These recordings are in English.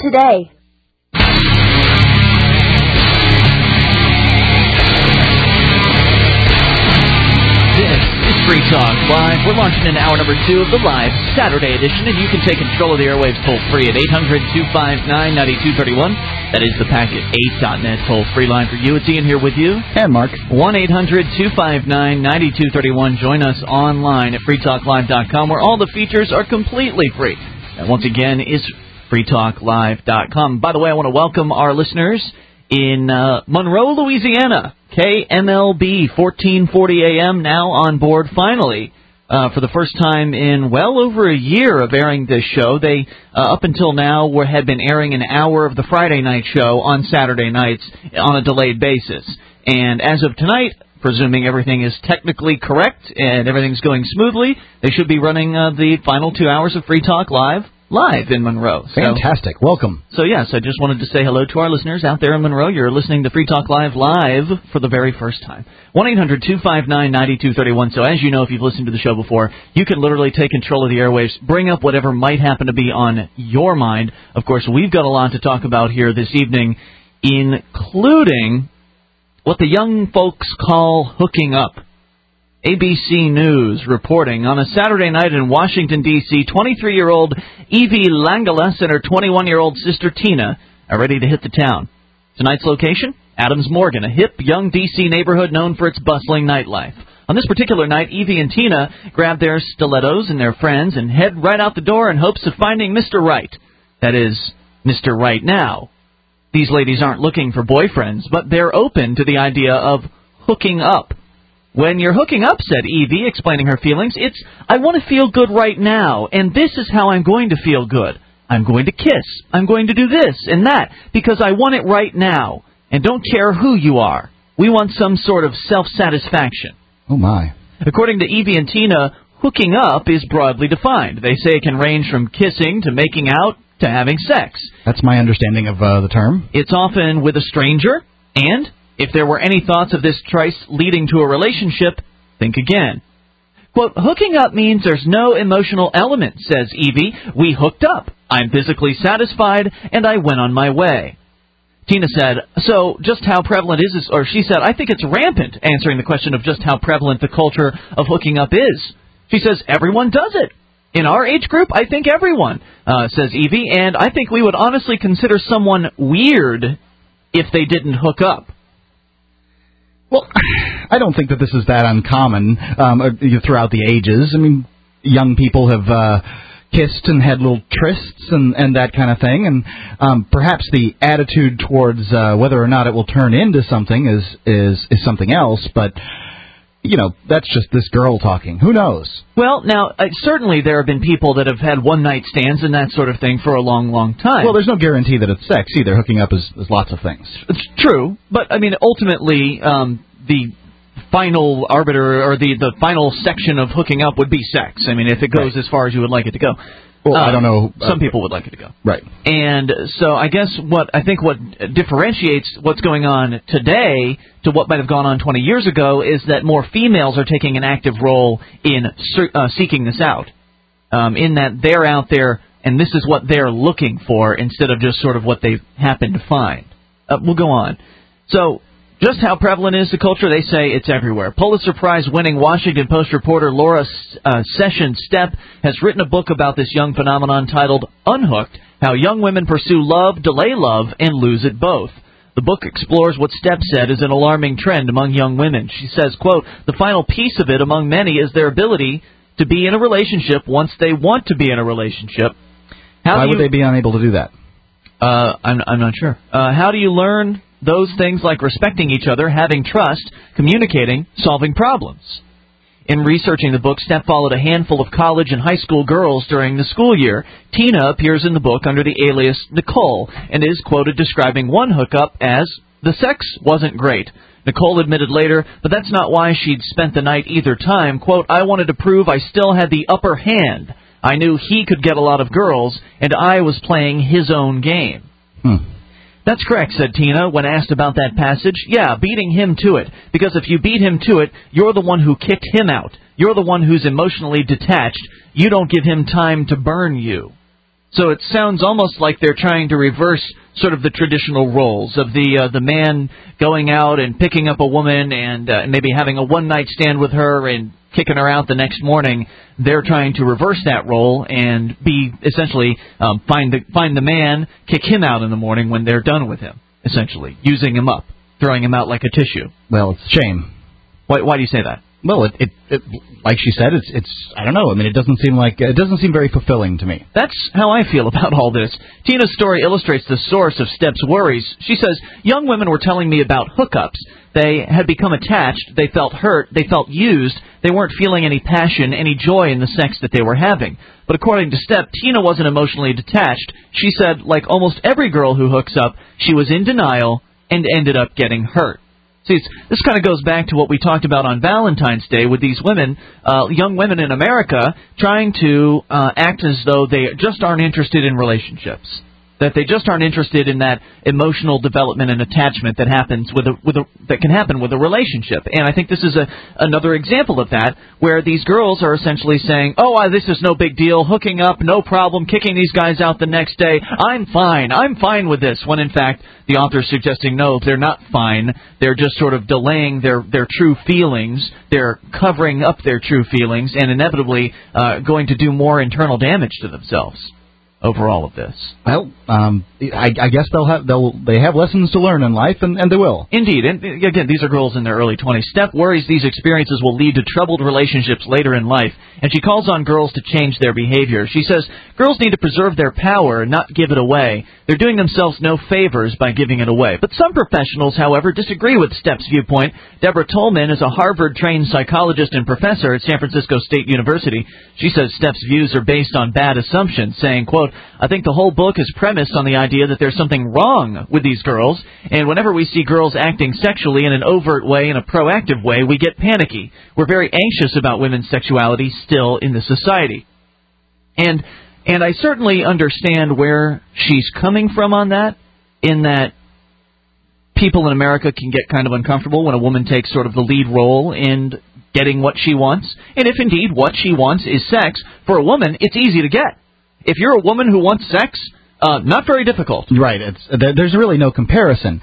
today. Free Talk Live. We're launching in hour number 2 of the live Saturday edition, and you can take control of the airwaves toll-free at 800-259-9231. That is the Packet 8.net toll-free line for you. It's Ian here with you. And Mark. 1-800-259-9231. Join us online at freetalklive.com, where all the features are completely free. And once again, is freetalklive.com. By the way, I want to welcome our listeners in Monroe, Louisiana. KMLB 1440 AM now on board finally for the first time in well over a year of airing this show. They up until now had been airing an hour of the Friday night show on Saturday nights on a delayed basis. And as of tonight, presuming everything is technically correct and everything's going smoothly, they should be running the final 2 hours of Free Talk Live in Monroe. Fantastic. Welcome. So, yes, I just wanted to say hello to our listeners out there in Monroe. You're listening to Free Talk Live for the very first time. 1-800-259-9231. So, as you know, if you've listened to the show before, you can literally take control of the airwaves, bring up whatever might happen to be on your mind. Of course, we've got a lot to talk about here this evening, including what the young folks call hooking up. ABC News reporting on a Saturday night in Washington, D.C., 23-year-old Evie Langeles and her 21-year-old sister Tina are ready to hit the town. Tonight's location? Adams Morgan, a hip, young D.C. neighborhood known for its bustling nightlife. On this particular night, Evie and Tina grab their stilettos and their friends and head right out the door in hopes of finding Mr. Right. That is, Mr. Right Now. These ladies aren't looking for boyfriends, but they're open to the idea of hooking up. When you're hooking up, said Evie, explaining her feelings, it's, I want to feel good right now, and this is how I'm going to feel good. I'm going to kiss. I'm going to do this and that, because I want it right now. And don't care who you are. We want some sort of self-satisfaction. Oh, my. According to Evie and Tina, hooking up is broadly defined. They say it can range from kissing to making out to having sex. That's my understanding of the term. It's often with a stranger, and if there were any thoughts of this choice leading to a relationship, think again. Quote, hooking up means there's no emotional element, says Evie. We hooked up. I'm physically satisfied, and I went on my way. Tina said, so just how prevalent is this? Or she said, I think it's rampant, answering the question of just how prevalent the culture of hooking up is. She says, everyone does it. In our age group, I think everyone, says Evie, and I think we would honestly consider someone weird if they didn't hook up. Well, I don't think that this is that uncommon throughout the ages. I mean, young people have kissed and had little trysts and that kind of thing, and perhaps the attitude towards whether or not it will turn into something is something else, but you know, that's just this girl talking. Who knows? Well, now, certainly there have been people that have had one-night stands and that sort of thing for a long, long time. Well, there's no guarantee that it's sex either. Hooking up is lots of things. It's true, but, I mean, ultimately, the final arbiter or the final section of hooking up would be sex. I mean, if it goes as far as you would like it to go. Well, I don't know. Some people would like it to go. Right. And so I guess what differentiates what's going on today to what might have gone on 20 years ago is that more females are taking an active role in seeking this out, in that they're out there and this is what they're looking for instead of just sort of what they happen to find. We'll go on. So just how prevalent is the culture? They say it's everywhere. Pulitzer Prize-winning Washington Post reporter Laura Sessions-Stepp has written a book about this young phenomenon titled Unhooked, How Young Women Pursue Love, Delay Love, and Lose It Both. The book explores what Stepp said is an alarming trend among young women. She says, quote, the final piece of it among many is their ability to be in a relationship once they want to be in a relationship. Why would they be unable to do that? I'm not sure. How do you learn those things like respecting each other, having trust, communicating, solving problems? In researching the book, Stepp followed a handful of college and high school girls during the school year. Tina appears in the book under the alias Nicole and is quoted describing one hookup as, the sex wasn't great. Nicole admitted later, but that's not why she'd spent the night either time. Quote, I wanted to prove I still had the upper hand. I knew he could get a lot of girls, and I was playing his own game. That's correct, said Tina, when asked about that passage. Yeah, beating him to it. Because if you beat him to it, you're the one who kicked him out. You're the one who's emotionally detached. You don't give him time to burn you. So it sounds almost like they're trying to reverse sort of the traditional roles of the man going out and picking up a woman and maybe having a one-night stand with her and kicking her out the next morning. They're trying to reverse that role and be essentially find the man, kick him out in the morning when they're done with him, essentially, using him up, throwing him out like a tissue. Well, it's a shame. Why do you say that? Well, it like she said, it's I don't know. I mean, it doesn't seem very fulfilling to me. That's how I feel about all this. Tina's story illustrates the source of Steph's worries. She says, young women were telling me about hookups. They had become attached. They felt hurt. They felt used. They weren't feeling any passion, any joy in the sex that they were having. But according to Steph, Tina wasn't emotionally detached. She said, like almost every girl who hooks up, she was in denial and ended up getting hurt. See, this kind of goes back to what we talked about on Valentine's Day with these women, young women in America, trying to act as though they just aren't interested in relationships, that they just aren't interested in that emotional development and attachment that happens that can happen with a relationship. And I think this is another example of that, where these girls are essentially saying, "Oh, this is no big deal, hooking up, no problem, kicking these guys out the next day. I'm fine with this." When in fact, the author's suggesting no, they're not fine. They're just sort of delaying their true feelings. They're covering up their true feelings and inevitably going to do more internal damage to themselves over all of this. Well, I guess they have lessons to learn in life, and they will. Indeed. And again, these are girls in their early 20s. Steph worries these experiences will lead to troubled relationships later in life, and she calls on girls to change their behavior. She says girls need to preserve their power and not give it away. They're doing themselves no favors by giving it away. But some professionals, however, disagree with Steph's viewpoint. Deborah Tolman is a Harvard-trained psychologist and professor at San Francisco State University. She says Steph's views are based on bad assumptions, saying, quote, "I think the whole book is premised on the idea that there's something wrong with these girls, and whenever we see girls acting sexually in an overt way, in a proactive way, we get panicky. We're very anxious about women's sexuality still in the society." And I certainly understand where she's coming from on that, in that people in America can get kind of uncomfortable when a woman takes sort of the lead role in getting what she wants. And if indeed what she wants is sex, for a woman, it's easy to get. If you're a woman who wants sex, not very difficult. Right. There's really no comparison.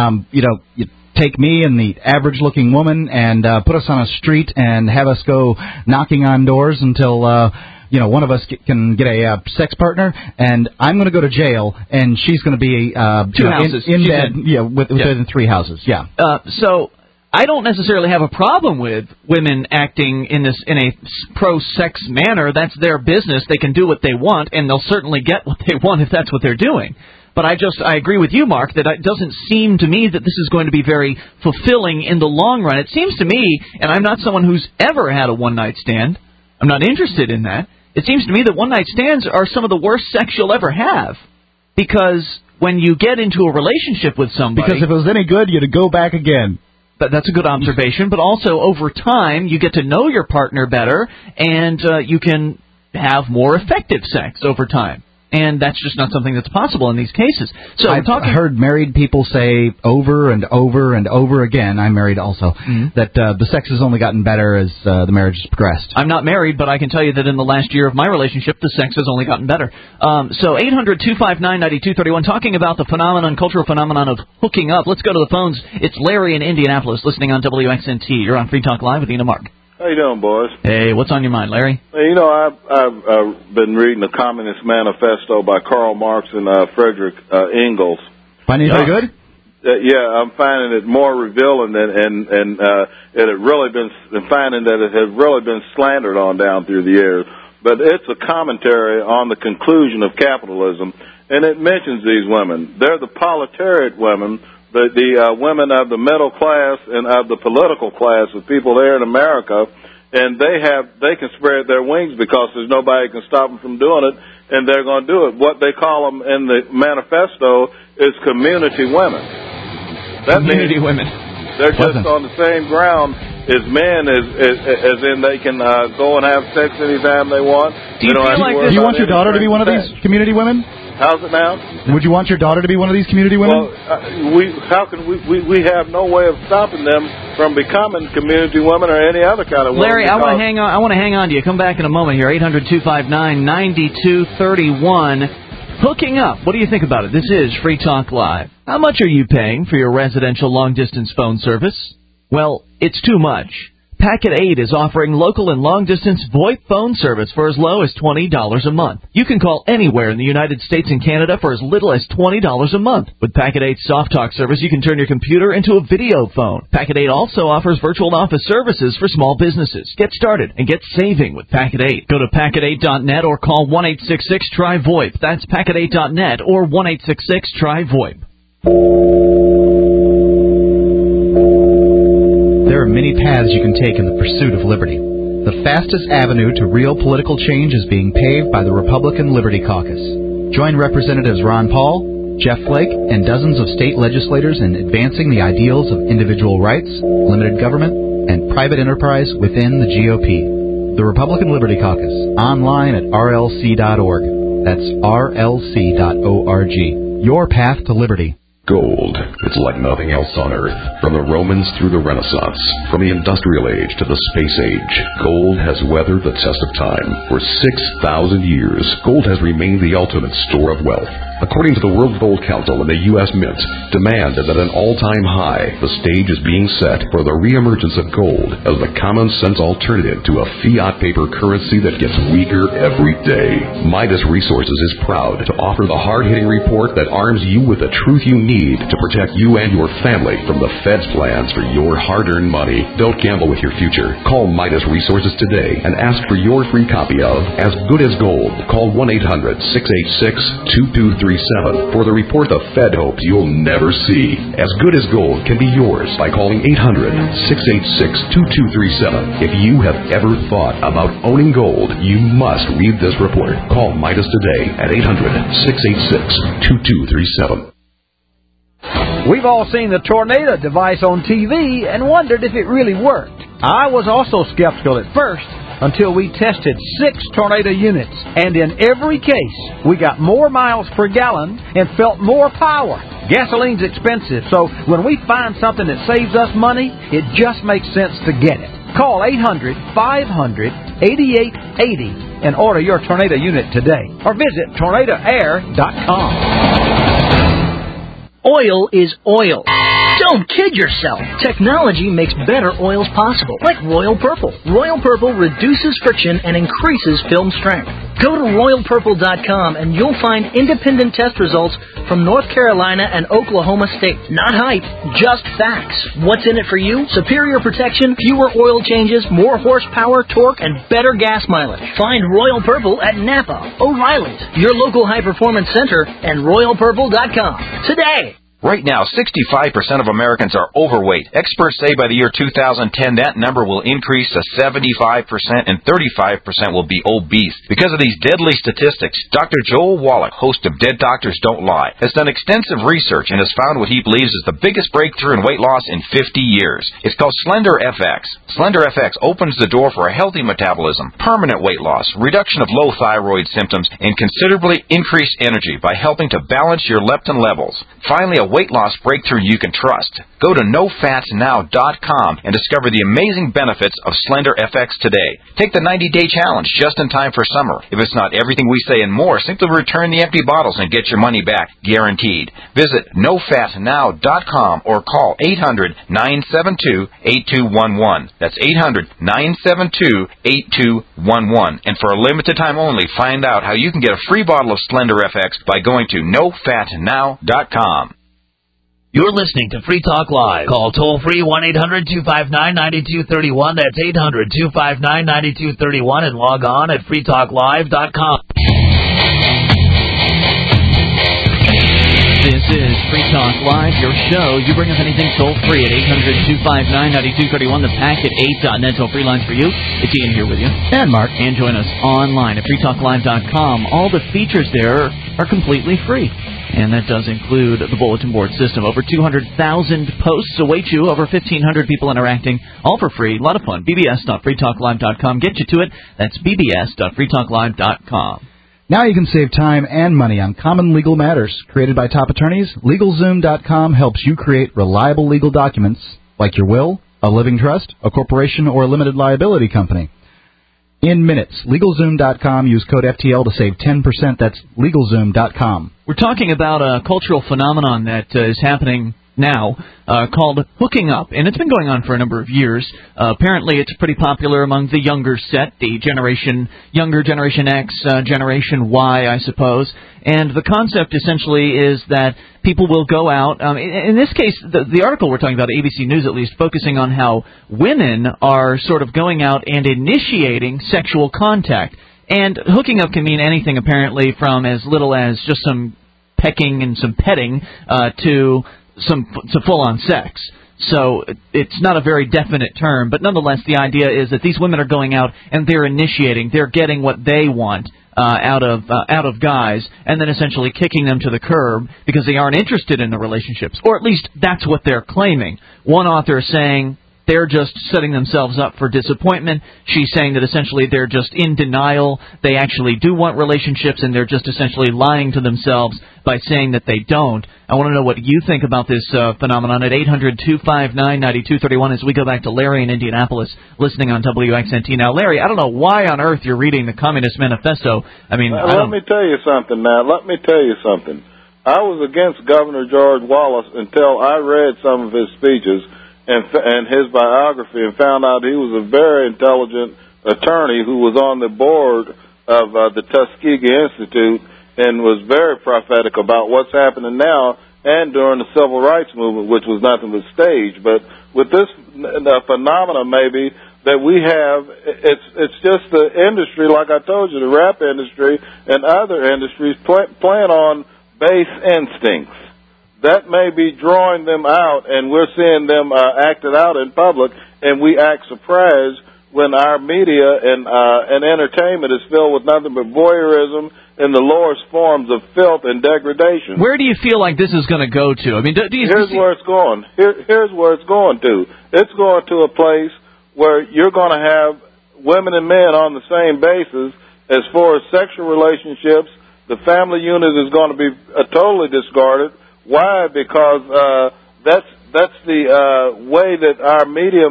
You take me and the average-looking woman and put us on a street and have us go knocking on doors until one of us can get a sex partner, and I'm going to go to jail, and she's going to be in bed within 3 houses. Yeah. So I don't necessarily have a problem with women acting in a pro-sex manner. That's their business. They can do what they want, and they'll certainly get what they want if that's what they're doing. But I agree with you, Mark, that it doesn't seem to me that this is going to be very fulfilling in the long run. It seems to me, and I'm not someone who's ever had a one-night stand, I'm not interested in that. It seems to me that one-night stands are some of the worst sex you'll ever have. Because when you get into a relationship with somebody... Because if it was any good, you'd go back again. That's a good observation. But also, over time, you get to know your partner better, and you can have more effective sex over time. And that's just not something that's possible in these cases. So I've heard married people say over and over and over again, I'm married also, that the sex has only gotten better as the marriage has progressed. I'm not married, but I can tell you that in the last year of my relationship, the sex has only gotten better. So 800-259-9231, talking about the cultural phenomenon of hooking up. Let's go to the phones. It's Larry in Indianapolis, listening on WXNT. You're on Free Talk Live with Ian and Mark. How you doing, boys? Hey, what's on your mind, Larry? Hey, I've been reading the Communist Manifesto by Karl Marx and Frederick Engels. Finding it very good? Yeah, I'm finding it more revealing, and it had really been finding that it had really been slandered on down through the years. But it's a commentary on the conclusion of capitalism, and it mentions these women. They're the proletariat women. The women of the middle class and of the political class of people there in America, and they can spread their wings because there's nobody can stop them from doing it, and they're going to do it. What they call them in the manifesto is community women. That community women. They're just on the same ground as men, as in they can go and have sex anytime they want. Do you want your daughter to be one of these community women? How's it now? Would you want your daughter to be one of these community women? Well, we have no way of stopping them from becoming community women or any other kind of woman. Larry, I want to hang on to you. Come back in a moment here. 800-259-9231. Hooking up. What do you think about it? This is Free Talk Live. How much are you paying for your residential long-distance phone service? Well, it's too much. Packet 8 is offering local and long-distance VoIP phone service for as low as $20 a month. You can call anywhere in the United States and Canada for as little as $20 a month. With Packet 8's Soft Talk service, you can turn your computer into a video phone. Packet 8 also offers virtual office services for small businesses. Get started and get saving with Packet 8. Go to packet8.net or call 1-866-TRY-VoIP. That's packet8.net or 1-866-TRY-VoIP. There are many paths you can take in the pursuit of liberty. The fastest avenue to real political change is being paved by the Republican Liberty Caucus. Join Representatives Ron Paul, Jeff Flake, and dozens of state legislators in advancing the ideals of individual rights, limited government, and private enterprise within the GOP. The Republican Liberty Caucus, online at rlc.org. That's rlc.org. Your path to liberty. Gold. It's like nothing else on Earth. From the Romans through the Renaissance, from the Industrial Age to the Space Age, gold has weathered the test of time. For 6,000 years, gold has remained the ultimate store of wealth. According to the World Gold Council and the U.S. Mint, demand is at an all-time high. The stage is being set for the reemergence of gold as the common-sense alternative to a fiat paper currency that gets weaker every day. Midas Resources is proud to offer the hard-hitting report that arms you with the truth you need to protect you and your family from the Fed's plans for your hard-earned money. Don't gamble with your future. Call Midas Resources today and ask for your free copy of As Good as Gold. Call 1-800-686-2237 for the report the Fed hopes you'll never see. As Good as Gold can be yours by calling 800-686-2237. If you have ever thought about owning gold, you must read this report. Call Midas today at 800-686-2237. We've all seen the tornado device on TV and wondered if it really worked. I was also skeptical at first until we tested 6 tornado units, and in every case, we got more miles per gallon and felt more power. Gasoline's expensive, so when we find something that saves us money, it just makes sense to get it. Call 800-500-8880 and order your tornado unit today, or visit tornadoair.com. Oil is oil. Don't kid yourself. Technology makes better oils possible, like Royal Purple. Royal Purple reduces friction and increases film strength. Go to RoyalPurple.com and you'll find independent test results from North Carolina and Oklahoma State. Not hype, just facts. What's in it for you? Superior protection, fewer oil changes, more horsepower, torque, and better gas mileage. Find Royal Purple at Napa, O'Reilly's, your local high-performance center, and RoyalPurple.com today. Right now, 65% of Americans are overweight. Experts say by the year 2010, that number will increase to 75% and 35% will be obese. Because of these deadly statistics, Dr. Joel Wallach, host of Dead Doctors Don't Lie, has done extensive research and has found what he believes is the biggest breakthrough in weight loss in 50 years. It's called Slender FX. Slender FX opens the door for a healthy metabolism, permanent weight loss, reduction of low thyroid symptoms, and considerably increased energy by helping to balance your leptin levels. Finally, a weight loss breakthrough you can trust. Go to NoFatsNow.com and discover the amazing benefits of Slender FX today. Take the 90-day challenge just in time for summer. If it's not everything we say and more, simply return the empty bottles and get your money back, guaranteed. Visit NoFatNow.com or call 800-972-8211. That's 800-972-8211. And for a limited time only, find out how you can get a free bottle of Slender FX by going to NoFatNow.com. You're listening to Free Talk Live. Call toll-free 1-800-259-9231. That's 800-259-9231 and log on at freetalklive.com. This is Free Talk Live, your show. You bring up anything toll-free at 800-259-9231, the packet8.net toll-free lines for you. It's Ian here with you. And Mark. And join us online at freetalklive.com. All the features there are completely free. And that does include the bulletin board system. Over 200,000 posts await you. Over 1,500 people interacting, all for free. A lot of fun. bbs.freetalklive.com. Get you to it. That's bbs.freetalklive.com. Now you can save time and money on common legal matters. Created by top attorneys, LegalZoom.com helps you create reliable legal documents like your will, a living trust, a corporation, or a limited liability company. in minutes. LegalZoom.com. Use code FTL to save 10%. That's LegalZoom.com. We're talking about a cultural phenomenon that is happening now called hooking up, and it's been going on for a number of years. Apparently, it's pretty popular among the younger set, the younger Generation X, Generation Y, I suppose. And the concept essentially is that people will go out. In this case, the article we're talking about, ABC News at least, focusing on how women are sort of going out and initiating sexual contact. And hooking up can mean anything, apparently, from as little as just some pecking and some petting to full-on sex. So it's not a very definite term, but nonetheless the idea is that these women are going out and they're initiating, they're getting what they want out of guys, and then essentially kicking them to the curb because they aren't interested in the relationships, or at least that's what they're claiming. One author is saying they're just setting themselves up for disappointment. She's saying that essentially they're just in denial. They actually do want relationships, and they're just essentially lying to themselves by saying that they don't. I want to know what you think about this phenomenon at 800-259-9231 as we go back to Larry in Indianapolis listening on WXNT. Now, Larry, I don't know why on earth you're reading the Communist Manifesto. I mean, let me tell you something now. Let me tell you something. I was against Governor George Wallace until I read some of his speeches and his biography and found out he was a very intelligent attorney who was on the board of the Tuskegee Institute and was very prophetic about what's happening now and during the Civil Rights Movement, which was nothing but stage. But with this phenomena maybe that we have, it's just the industry, like I told you, the rap industry and other industries playing on base instincts. That may be drawing them out, and we're seeing them acted out in public, and we act surprised when our media and entertainment is filled with nothing but voyeurism and the lowest forms of filth and degradation. Where do you feel like this is going to go to? I mean, here's where it's going. Here's where it's going to. It's going to a place where you're going to have women and men on the same basis as far as sexual relationships. The family unit is going to be totally discarded. Why? Because that's the way that our media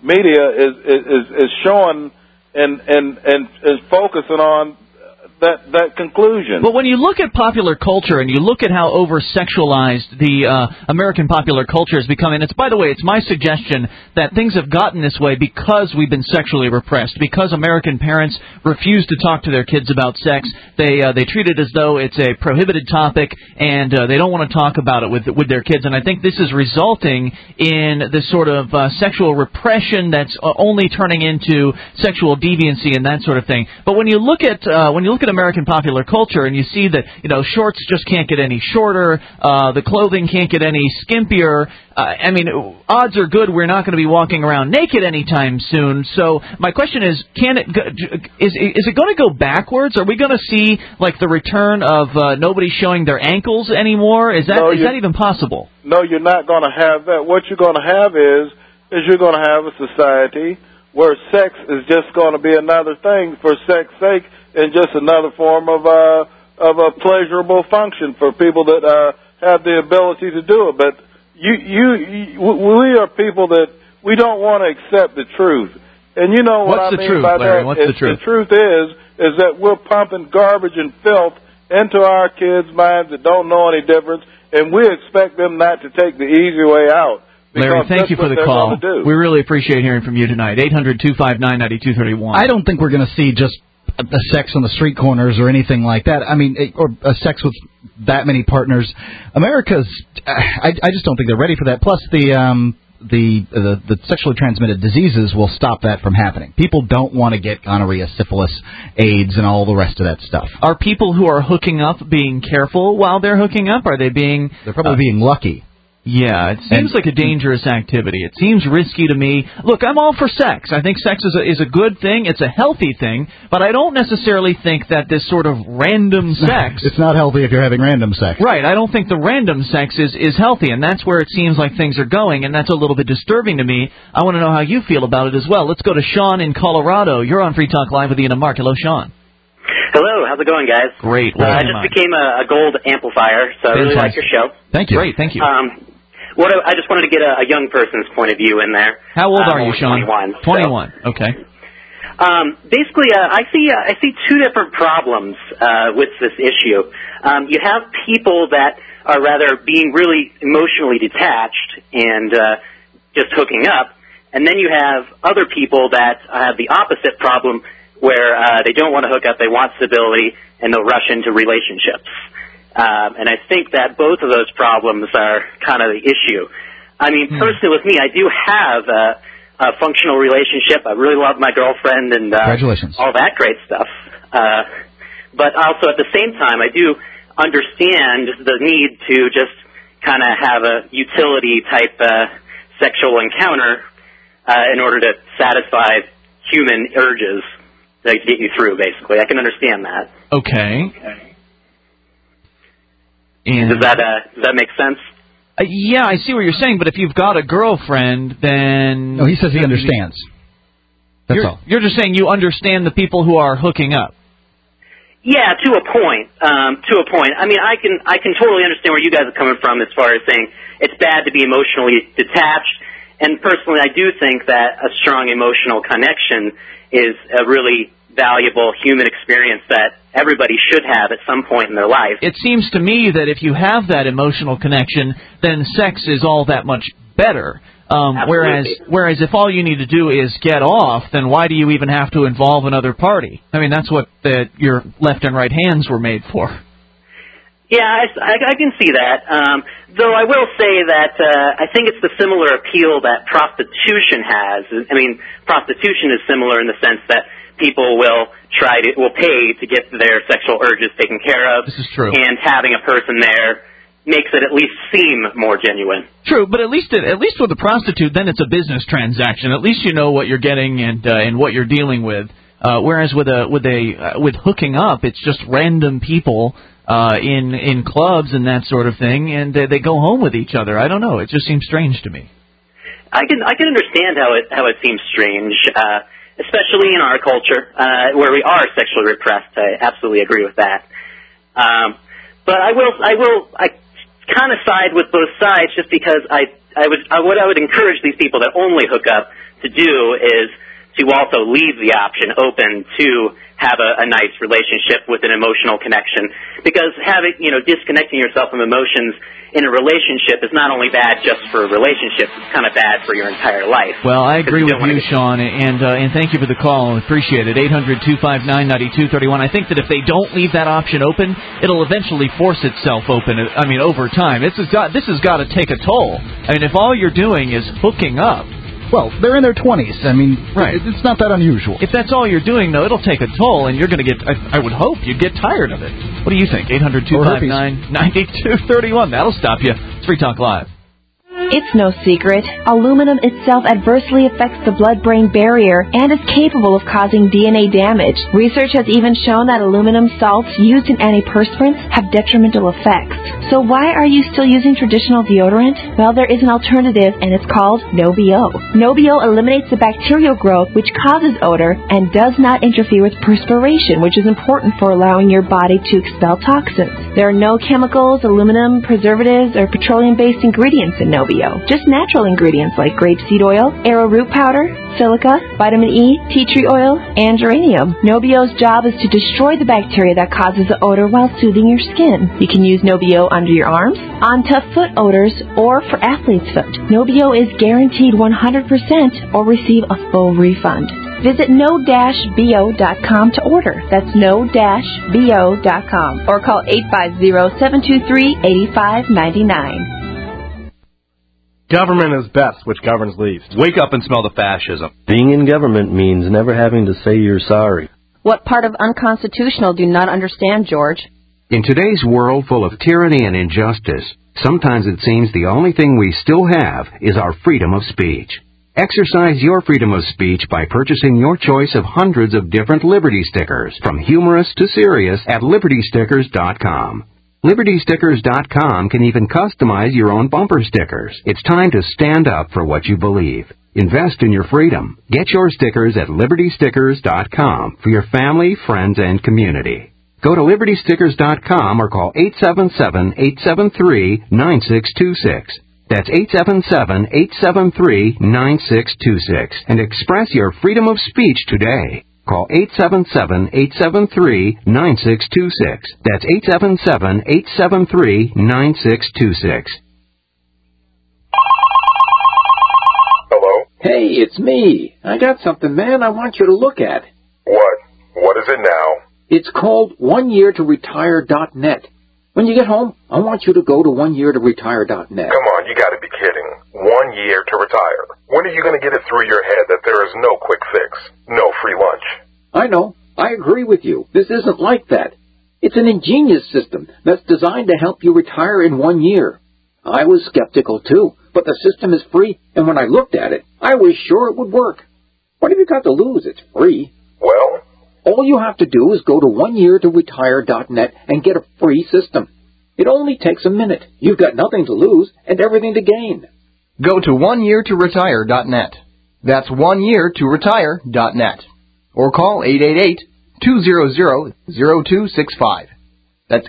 is showing and is focusing on that conclusion. But when you look at popular culture and you look at how over-sexualized the American popular culture has become, and by the way, it's my suggestion that things have gotten this way because we've been sexually repressed, because American parents refuse to talk to their kids about sex. They treat it as though it's a prohibited topic, and they don't want to talk about it with their kids. And I think this is resulting in this sort of sexual repression that's only turning into sexual deviancy and that sort of thing. But when you look at American popular culture and you see that, shorts just can't get any shorter, the clothing can't get any skimpier. I mean, odds are good we're not going to be walking around naked anytime soon. So my question is, is it going to go backwards? Are we going to see like the return of nobody showing their ankles anymore? Is that even possible? No, you're not going to have that. What you're going to have is you're going to have a society where sex is just going to be another thing for sex's sake and just another form of a pleasurable function for people that have the ability to do it. But we are people that we don't want to accept the truth. And you know what I mean by that? What's the truth? The truth is that we're pumping garbage and filth into our kids' minds that don't know any difference, and we expect them not to take the easy way out. Larry, thank you for the call. We really appreciate hearing from you tonight. 800-259-9231. I don't think we're going to see just a sex on the street corners or anything like that. I mean, or a sex with that many partners. America's, I just don't think they're ready for that. Plus, the sexually transmitted diseases will stop that from happening. People don't want to get gonorrhea, syphilis, AIDS, and all the rest of that stuff. Are people who are hooking up being careful while they're hooking up? Are they being... They're probably being lucky. Yeah, it seems like a dangerous activity. It seems risky to me. Look, I'm all for sex. I think sex is a good thing. It's a healthy thing. But I don't necessarily think that this sort of random sex... It's not healthy if you're having random sex. Right. I don't think the random sex is healthy, and that's where it seems like things are going, and that's a little bit disturbing to me. I want to know how you feel about it as well. Let's go to Sean in Colorado. You're on Free Talk Live with Ian and Mark. Hello, Sean. Hello, how's it going, guys? Great. I just became a gold amplifier, so I really like your show. Thank you. Great, thank you. I just wanted to get a young person's point of view in there. How old are you, Sean? 21. 21, okay. Basically, I see two different problems with this issue. You have people that are rather being really emotionally detached and just hooking up, and then you have other people that have the opposite problem where they don't want to hook up, they want stability, and they'll rush into relationships. And I think that both of those problems are kind of the issue. I mean, personally with me, I do have a functional relationship. I really love my girlfriend and Congratulations. All that great stuff. But also at the same time, I do understand the need to just kind of have a utility-type sexual encounter in order to satisfy human urges that get you through, basically. I can understand that. Okay. And does that make sense? Yeah, I see what you're saying, but if you've got a girlfriend, then... No, he says he understands. That's all. You're just saying you understand the people who are hooking up. Yeah, to a point. I mean, I can totally understand where you guys are coming from as far as saying it's bad to be emotionally detached. And personally, I do think that a strong emotional connection is a really valuable human experience that everybody should have at some point in their life. It seems to me that if you have that emotional connection, then sex is all that much better. Whereas if all you need to do is get off, then why do you even have to involve another party? I mean, that's what your left and right hands were made for. Yeah, I can see that. Though I will say that I think it's the similar appeal that prostitution has. I mean, prostitution is similar in the sense that people will pay to get their sexual urges taken care of. This is true. And having a person there makes it at least seem more genuine. True, but at least with a prostitute, then it's a business transaction. At least you know what you're getting and what you're dealing with. Whereas with hooking up, it's just random people in clubs and that sort of thing, and they go home with each other. I don't know. It just seems strange to me. I can understand how it seems strange, especially in our culture where we are sexually repressed. I absolutely agree with that. But I kind of side with both sides just because what I would encourage these people that only hook up to do is to also leave the option open to have a nice relationship with an emotional connection, because disconnecting yourself from emotions in a relationship is not only bad just for relationships, it's kind of bad for your entire life. Well, I agree with you, Sean, and thank you for the call. I appreciate it. 800-259-9231. I think that if they don't leave that option open, it'll eventually force itself open. I mean, over time. This has got to take a toll. I mean, if all you're doing is hooking up. Well, they're in their 20s. I mean, right. It's not that unusual. If that's all you're doing, though, it'll take a toll, and you're going to get, I would hope, you'd get tired of it. What do you think? 800-259-9231. That'll stop you. It's Free Talk Live. It's no secret. Aluminum itself adversely affects the blood-brain barrier and is capable of causing DNA damage. Research has even shown that aluminum salts used in antiperspirants have detrimental effects. So why are you still using traditional deodorant? Well, there is an alternative, and it's called No-B-O. No-B-O eliminates the bacterial growth, which causes odor, and does not interfere with perspiration, which is important for allowing your body to expel toxins. There are no chemicals, aluminum, preservatives, or petroleum-based ingredients in No-B-O. Just natural ingredients like grapeseed oil, arrowroot powder, silica, vitamin E, tea tree oil, and geranium. No-B-O's job is to destroy the bacteria that causes the odor while soothing your skin. You can use No-B-O under your arms, on tough foot odors, or for athlete's foot. No-B-O is guaranteed 100% or receive a full refund. Visit no-bo.com to order. That's no-bo.com. Or call 850-723-8599. Government is best, which governs least. Wake up and smell the fascism. Being in government means never having to say you're sorry. What part of unconstitutional do you not understand, George? In today's world full of tyranny and injustice, sometimes it seems the only thing we still have is our freedom of speech. Exercise your freedom of speech by purchasing your choice of hundreds of different Liberty stickers, from humorous to serious, at LibertyStickers.com. LibertyStickers.com can even customize your own bumper stickers. It's time to stand up for what you believe. Invest in your freedom. Get your stickers at LibertyStickers.com for your family, friends, and community. Go to LibertyStickers.com or call 877-873-9626. That's 877-873-9626 and express your freedom of speech today. Call 877-873-9626. That's 877-873-9626. Hello? Hey, it's me. I got something, man, I want you to look at. What? What is it now? It's called oneyeartoretire.net. When you get home, I want you to go to oneyeartoretire.net. Come on, you gotta be kidding. 1 year to retire. When are you gonna get it through your head that there is no quick fix? No free lunch? I know. I agree with you. This isn't like that. It's an ingenious system that's designed to help you retire in 1 year. I was skeptical too, but the system is free, and when I looked at it, I was sure it would work. What have you got to lose? It's free. Well? All you have to do is go to oneyeartoretire.net and get a free system. It only takes a minute. You've got nothing to lose and everything to gain. Go to oneyeartoretire.net. That's oneyeartoretire.net. Or call 888-200-0265. That's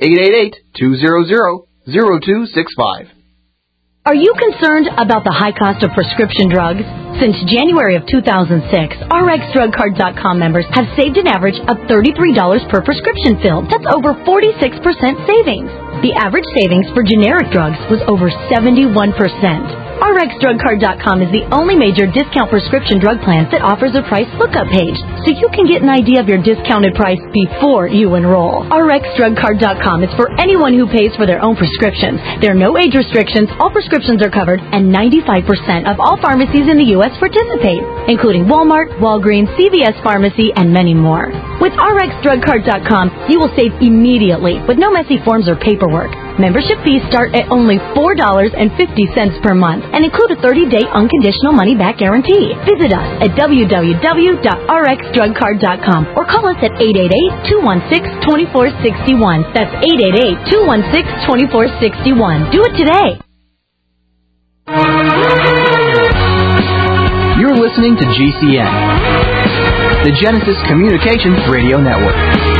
888-200-0265. Are you concerned about the high cost of prescription drugs? Since January of 2006, RxDrugCard.com members have saved an average of $33 per prescription filled. That's over 46% savings. The average savings for generic drugs was over 71%. RxDrugCard.com is the only major discount prescription drug plan that offers a price lookup page, so you can get an idea of your discounted price before you enroll. RxDrugCard.com is for anyone who pays for their own prescriptions. There are no age restrictions, all prescriptions are covered, and 95% of all pharmacies in the U.S. participate, including Walmart, Walgreens, CVS Pharmacy, and many more. With RxDrugCard.com, you will save immediately with no messy forms or paperwork. Membership fees start at only $4.50 per month and include a 30-day unconditional money-back guarantee. Visit us at www.rxdrugcard.com or call us at 888-216-2461. That's 888-216-2461. Do it today. You're listening to GCN, the Genesis Communications Radio Network.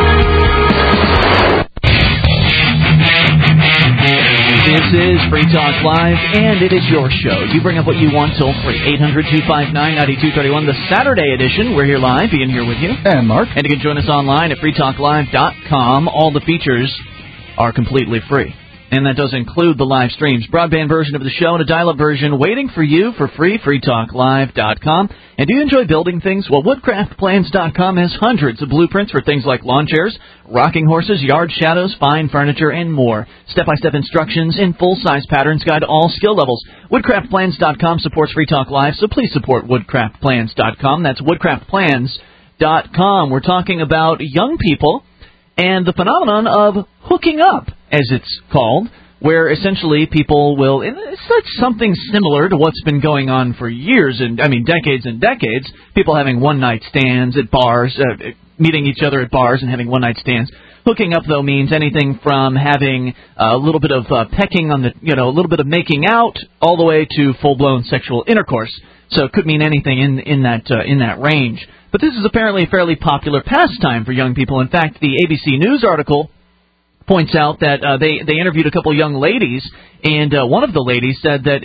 This is Free Talk Live, and it is your show. You bring up what you want toll free. 800-259-9231, the Saturday edition. We're here live, Ian here with you. And Mark. And you can join us online at freetalklive.com. All the features are completely free. And that does include the live streams, broadband version of the show and a dial-up version waiting for you for free, freetalklive.com. And do you enjoy building things? Well, woodcraftplans.com has hundreds of blueprints for things like lawn chairs, rocking horses, yard shadows, fine furniture, and more. Step-by-step instructions in full-size patterns guide all skill levels. Woodcraftplans.com supports Free Talk Live, so please support woodcraftplans.com. That's woodcraftplans.com. We're talking about young people and the phenomenon of hooking up, as it's called, where essentially people will, and it's something similar to what's been going on for years, decades and decades, people having one-night stands at bars, meeting each other at bars and having one-night stands. Hooking up, though, means anything from having a little bit of pecking on the, a little bit of making out, all the way to full-blown sexual intercourse. So it could mean anything in that range. But this is apparently a fairly popular pastime for young people. In fact, the ABC News article points out that they interviewed a couple young ladies, and one of the ladies said that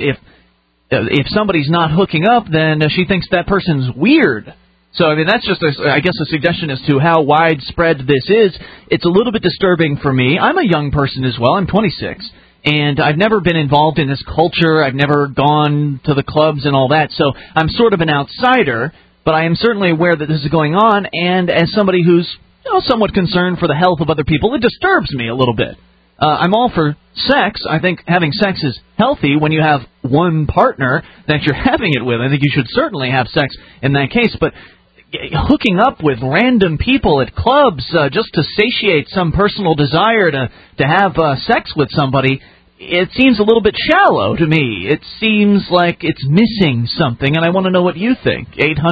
if somebody's not hooking up, then she thinks that person's weird. So, that's just, I guess, a suggestion as to how widespread this is. It's a little bit disturbing for me. I'm a young person as well. I'm 26. And I've never been involved in this culture. I've never gone to the clubs and all that. So I'm sort of an outsider, but I am certainly aware that this is going on. And as somebody who's somewhat concerned for the health of other people, it disturbs me a little bit. I'm all for sex. I think having sex is healthy when you have one partner that you're having it with. I think you should certainly have sex in that case. But hooking up with random people at clubs just to satiate some personal desire to have sex with somebody, it seems a little bit shallow to me. It seems like it's missing something, and I want to know what you think.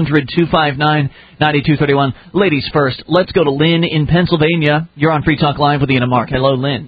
800-259-9231. Ladies first. Let's go to Lynn in Pennsylvania. You're on Free Talk Live with Ian and Mark. Hello, Lynn.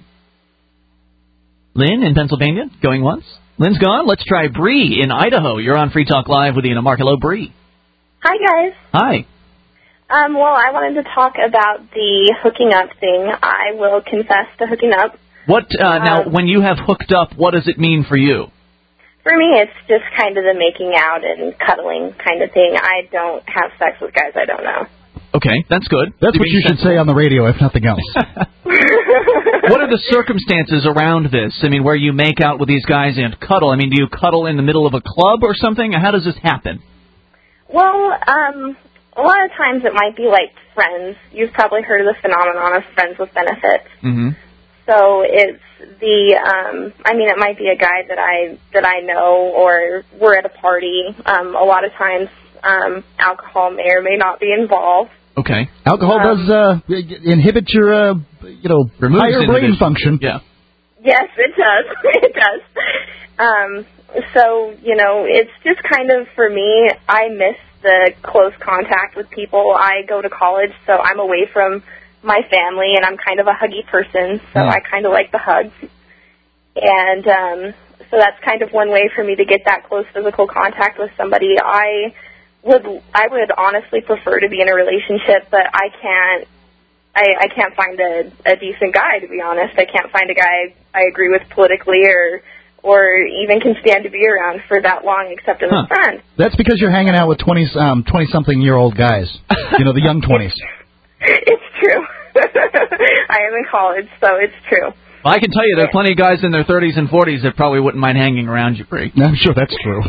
Lynn in Pennsylvania, going once. Lynn's gone. Let's try Bree in Idaho. You're on Free Talk Live with Ian and Mark. Hello, Bree. Hi, guys. Hi. Well, I wanted to talk about the hooking up thing. I will confess to hooking up. What now, when you have hooked up, what does it mean for you? For me, it's just kind of the making out and cuddling kind of thing. I don't have sex with guys I don't know. Okay, that's good. That's what you should say on the radio, if nothing else. What are the circumstances around this? I mean, where you make out with these guys and cuddle? I mean, do you cuddle in the middle of a club or something? How does this happen? Well, a lot of times it might be like friends. You've probably heard of the phenomenon of friends with benefits. Mm-hmm. So it's it might be a guy that I know, or we're at a party. A lot of times, alcohol may or may not be involved. Okay. Alcohol does inhibit your, higher brain function. Yeah. Yes, it does. It does. So, it's just kind of, for me, I miss the close contact with people. I go to college, so I'm away from my family, and I'm kind of a huggy person, so I kind of like the hugs. And so that's kind of one way for me to get that close physical contact with somebody. I would honestly prefer to be in a relationship, but I can't find a decent guy, to be honest. I can't find a guy I agree with politically or even can stand to be around for that long, except as a friend. That's because you're hanging out with 20-something-year-old guys. The young 20s. It's true. I am in college, so it's true. Well, I can tell you there are plenty of guys in their 30s and 40s that probably wouldn't mind hanging around you, Bree. I'm sure that's true.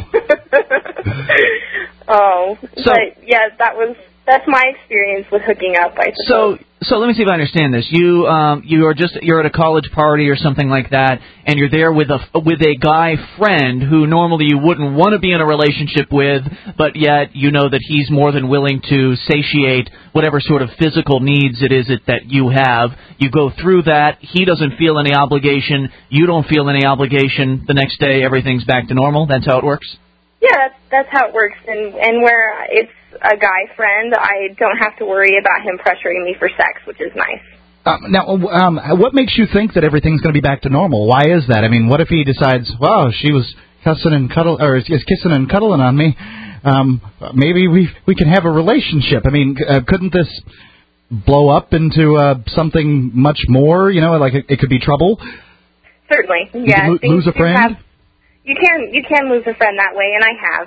But yeah, that's my experience with hooking up, I suppose. So let me see if I understand this. You're at a college party or something like that, and you're there with a guy friend who normally you wouldn't want to be in a relationship with, but yet you know that he's more than willing to satiate whatever sort of physical needs it is that you have. You go through that. He doesn't feel any obligation. You don't feel any obligation. The next day, everything's back to normal. That's how it works? Yeah, that's how it works. And where it's a guy friend, I don't have to worry about him pressuring me for sex, which is nice. Now, what makes you think that everything's going to be back to normal? Why is that? I mean, what if he decides, wow, she was kissing and cuddling on me. Maybe we can have a relationship. I mean, couldn't this blow up into something much more? Like it could be trouble. Certainly, yeah. Lose a friend. You can lose a friend that way, and I have.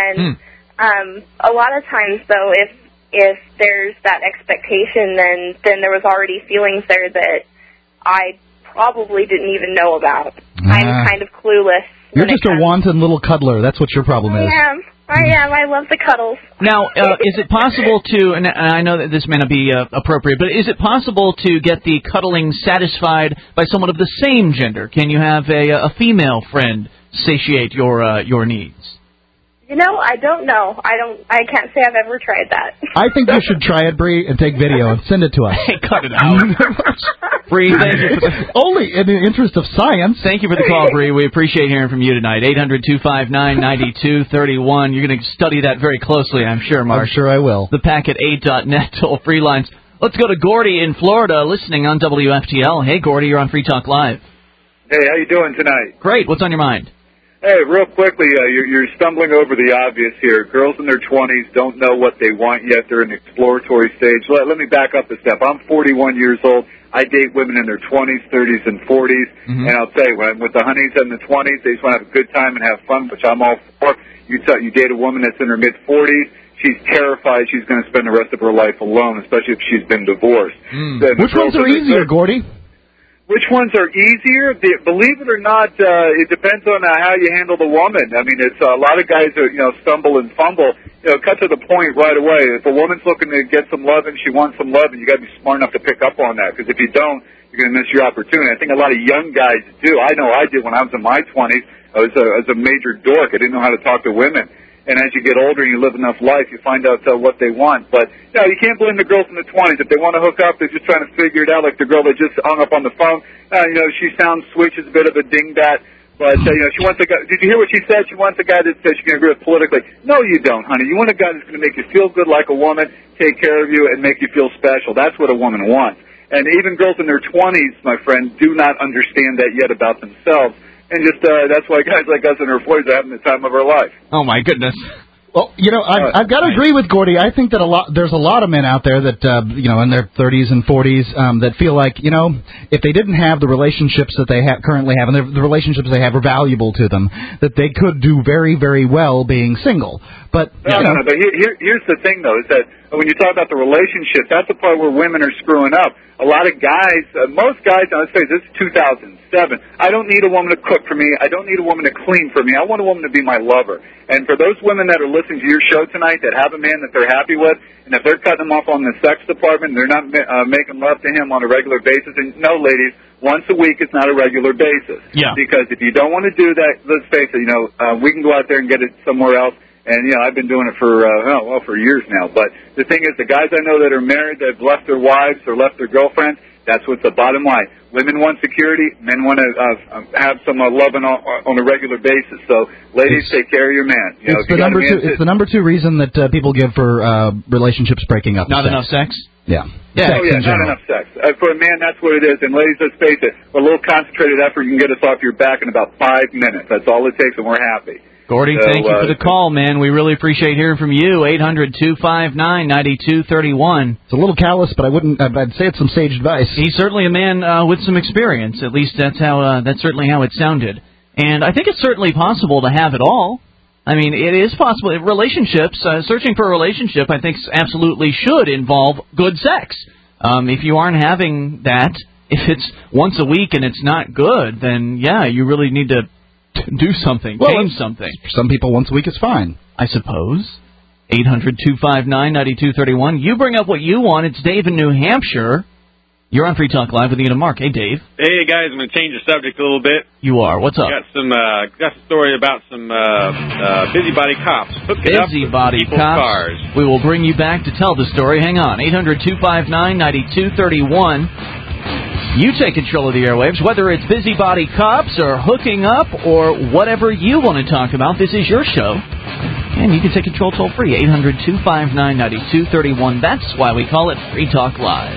And a lot of times, though, if there's that expectation, then there was already feelings there that I probably didn't even know about. I'm kind of clueless. You're just a wanton little cuddler. That's what your problem is. I am. I love the cuddles. Now, is it possible to, and I know that this may not be appropriate, but is it possible to get the cuddling satisfied by someone of the same gender? Can you have a female friend satiate your needs? I don't know. I can't say I've ever tried that. I think you should try it, Bree, and take video and send it to us. Hey, cut it out. Bree, thank you. Only in the interest of science. Thank you for the call, Bree. We appreciate hearing from you tonight. 800-259-9231. You're going to study that very closely, I'm sure, Mark. I'm sure I will. The packet8.net toll-free lines. Let's go to Gordy in Florida, listening on WFTL. Hey, Gordy, you're on Free Talk Live. Hey, how you doing tonight? Great. What's on your mind? Hey, real quickly, you're stumbling over the obvious here. Girls in their 20s don't know what they want yet. They're in the exploratory stage. Let me back up a step. I'm 41 years old. I date women in their 20s, 30s, and 40s. Mm-hmm. And I'll tell you, when I'm with the honeys in the 20s, they just want to have a good time and have fun, which I'm all for. You date a woman that's in her mid-40s, she's terrified she's going to spend the rest of her life alone, especially if she's been divorced. Which ones are easier, Gordy? Which ones are easier? Believe it or not, it depends on how you handle the woman. I mean, it's a lot of guys that stumble and fumble. Cut to the point right away. If a woman's looking to get some love and she wants some love, and you got to be smart enough to pick up on that. Because if you don't, you're going to miss your opportunity. I think a lot of young guys do. I know I did when I was in my 20s. I was a major dork. I didn't know how to talk to women. And as you get older and you live enough life, you find out what they want. But, you can't blame the girls in the 20s. If they want to hook up, they're just trying to figure it out, like the girl that just hung up on the phone. She sounds sweet. She's a bit of a dingbat. But, she wants a guy. Did you hear what she said? She wants a guy that she can agree with politically. No, you don't, honey. You want a guy that's going to make you feel good like a woman, take care of you, and make you feel special. That's what a woman wants. And even girls in their 20s, my friend, do not understand that yet about themselves. And just that's why guys like us in our 40s are having the time of our life. Oh, my goodness. Well, I've got to agree with Gordy. I think that there's a lot of men out there that, in their 30s and 40s that feel like, if they didn't have the relationships that they currently have, and the relationships they have are valuable to them, that they could do very, very well being single. But, No, but here's the thing, though, is that But when you talk about the relationship, that's the part where women are screwing up. A lot of guys, most guys, now let's face it, this is 2007. I don't need a woman to cook for me. I don't need a woman to clean for me. I want a woman to be my lover. And for those women that are listening to your show tonight that have a man that they're happy with, and if they're cutting them off on the sex department, they're not making love to him on a regular basis. And no, ladies, once a week is not a regular basis. Yeah. Because if you don't want to do that, let's face it, we can go out there and get it somewhere else. And, I've been doing it for years now. But the thing is, the guys I know that are married, that have left their wives or left their girlfriends, that's what's the bottom line. Women want security. Men want to have some loving on a regular basis. So, ladies, take care of your man. It's the number two reason that people give for relationships breaking up. Not enough sex? Yeah. Not enough sex. For a man, that's what it is. And ladies, let's face it, a little concentrated effort, you can get us off your back in about 5 minutes. That's all it takes, and we're happy. Gordy, thank you for the call, man. We really appreciate hearing from you. 800-259-9231. It's a little callous, but I'd say it's some sage advice. He's certainly a man with some experience. At least that's certainly how it sounded. And I think it's certainly possible to have it all. I mean, it is possible. Relationships, searching for a relationship, I think absolutely should involve good sex. If you aren't having that, if it's once a week and it's not good, then, yeah, you really need to do something, change something. For some people, once a week is fine, I suppose. 800-259-9231. You bring up what you want. It's Dave in New Hampshire. You're on Free Talk Live with Ian and Mark. Hey, Dave. Hey, guys. I'm going to change the subject a little bit. You are. What's up? Got a story about some busybody cops hooking up with people's cars. We will bring you back to tell the story. Hang on. 800-259-9231. You take control of the airwaves, whether it's busybody cops or hooking up or whatever you want to talk about. This is your show. And you can take control toll-free, 800-259-9231. That's why we call it Free Talk Live.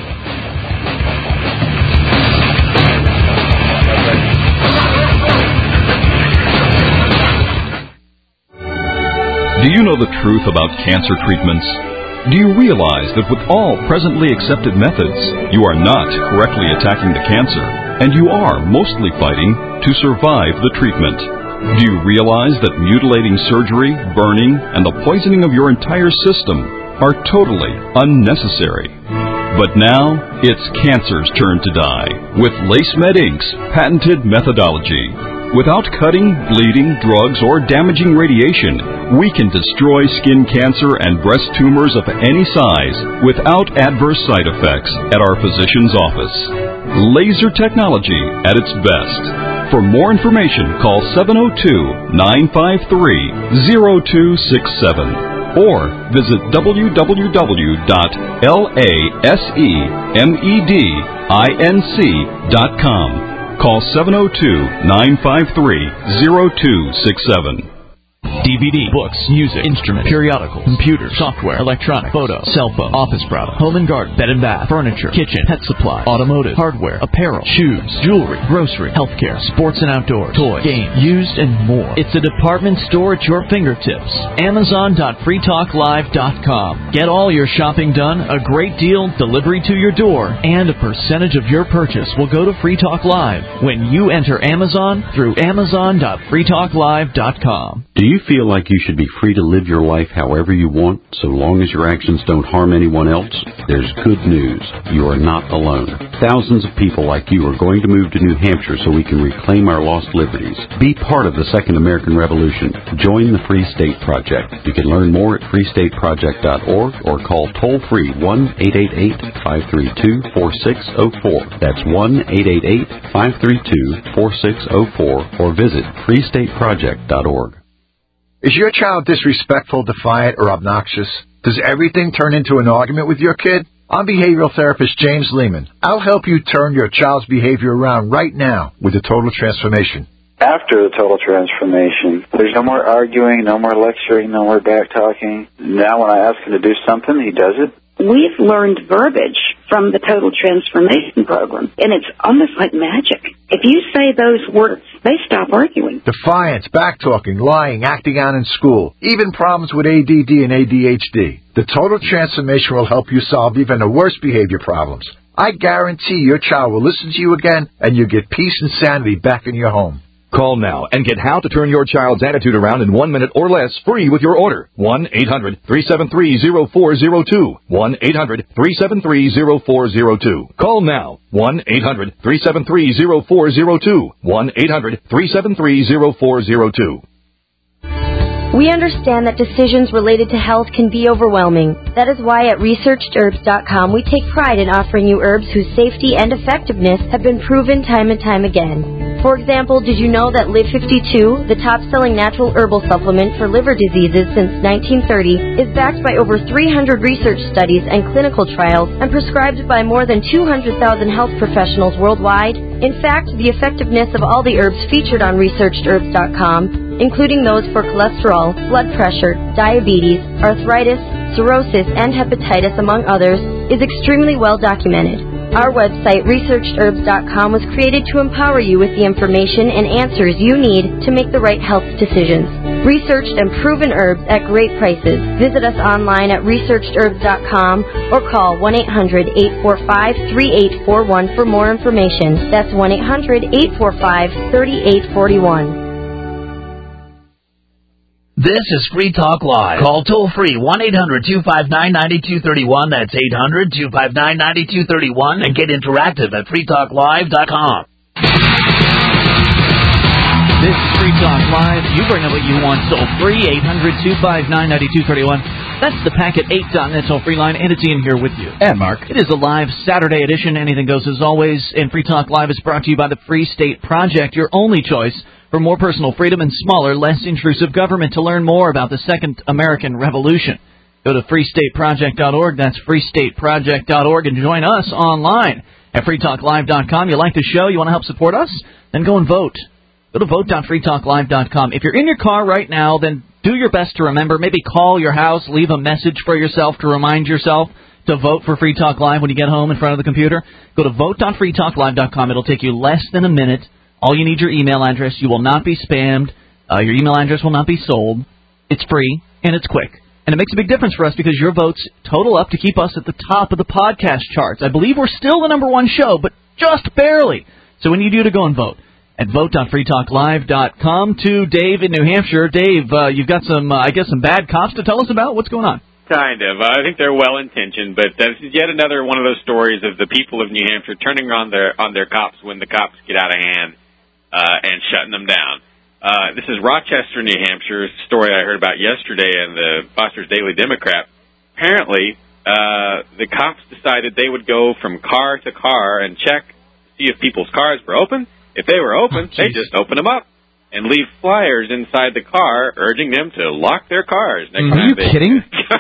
Do you know the truth about cancer treatments? Do you realize that with all presently accepted methods, you are not correctly attacking the cancer, and you are mostly fighting to survive the treatment? Do you realize that mutilating surgery, burning, and the poisoning of your entire system are totally unnecessary? But now, it's cancer's turn to die with LaceMed Inc.'s patented methodology. Without cutting, bleeding, drugs, or damaging radiation, we can destroy skin cancer and breast tumors of any size without adverse side effects at our physician's office. Laser technology at its best. For more information, call 702-953-0267 or visit www.lasemedinc.com. Call 702-953-0267. DVD, books, music, instruments, periodicals, computer, software, electronic, photo, cell phone, office product, home and garden, bed and bath, furniture, kitchen, pet supply, automotive, hardware, apparel, shoes, jewelry, grocery, healthcare, sports and outdoors, toys, games, used, and more. It's a department store at your fingertips. Amazon.freetalklive.com. Get all your shopping done, a great deal, delivery to your door, and a percentage of your purchase will go to Free Talk Live when you enter Amazon through Amazon.freetalklive.com. Do you feel like you should be free to live your life however you want, so long as your actions don't harm anyone else? There's good news. You are not alone. Thousands of people like you are going to move to New Hampshire so we can reclaim our lost liberties. Be part of the Second American Revolution. Join the Free State Project. You can learn more at freestateproject.org or call toll-free 1-888-532-4604. That's 1-888-532-4604 or visit freestateproject.org. Is your child disrespectful, defiant, or obnoxious? Does everything turn into an argument with your kid? I'm behavioral therapist James Lehman. I'll help you turn your child's behavior around right now with the Total Transformation. After the total transformation, there's no more arguing, no more lecturing, no more back-talking. Now when I ask him to do something, he does it. We've learned verbiage from the Total Transformation Program, and it's almost like magic. If you say those words, they stop arguing. Defiance, back-talking, lying, acting out in school, even problems with ADD and ADHD. The Total Transformation will help you solve even the worst behavior problems. I guarantee your child will listen to you again, and you'll get peace and sanity back in your home. Call now and get How to Turn Your Child's Attitude Around in 1 minute or less free with your order. 1-800-373-0402. 1-800-373-0402. Call now. 1-800-373-0402. 1-800-373-0402. We understand that decisions related to health can be overwhelming. That is why at ResearchedHerbs.com we take pride in offering you herbs whose safety and effectiveness have been proven time and time again. For example, did you know that Live 52, the top-selling natural herbal supplement for liver diseases since 1930, is backed by over 300 research studies and clinical trials and prescribed by more than 200,000 health professionals worldwide? In fact, the effectiveness of all the herbs featured on ResearchedHerbs.com, including those for cholesterol, blood pressure, diabetes, arthritis, cirrhosis, and hepatitis, among others, is extremely well documented. Our website, ResearchedHerbs.com, was created to empower you with the information and answers you need to make the right health decisions. Researched and proven herbs at great prices. Visit us online at ResearchedHerbs.com or call 1-800-845-3841 for more information. That's 1-800-845-3841. This is Free Talk Live. Call toll-free 1-800-259-9231. That's 800-259-9231. And get interactive at freetalklive.com. This is Free Talk Live. You bring up what you want toll-free, 800-259-9231. That's the Packet8.net toll-free line, and it's Ian here with you. And Mark. It is a live Saturday edition. Anything goes as always. And Free Talk Live is brought to you by the Free State Project, your only choice for more personal freedom and smaller, less intrusive government. To learn more about the Second American Revolution, go to freestateproject.org. That's freestateproject.org, and join us online at freetalklive.com. You like the show? You want to help support us? Then go and vote. Go to vote.freetalklive.com. If you're in your car right now, then do your best to remember. Maybe call your house, leave a message for yourself to remind yourself to vote for Free Talk Live when you get home in front of the computer. Go to vote.freetalklive.com. It'll take you less than a minute. All you need your email address. You will not be spammed. Your email address will not be sold. It's free, and it's quick. And it makes a big difference for us because your votes total up to keep us at the top of the podcast charts. I believe we're still the #1 show, but just barely. So we need you to go and vote at vote.freetalklive.com. To Dave in New Hampshire. Dave, you've got some bad cops to tell us about. What's going on? Kind of. I think they're well-intentioned, but this is yet another one of those stories of the people of New Hampshire turning on their cops when the cops get out of hand. And shutting them down. This is Rochester, New Hampshire, a story I heard about yesterday in the Foster's Daily Democrat. Apparently, the cops decided they would go from car to car and check to see if people's cars were open. If they were open, they just open them up and leave flyers inside the car urging them to lock their cars. Are you kidding?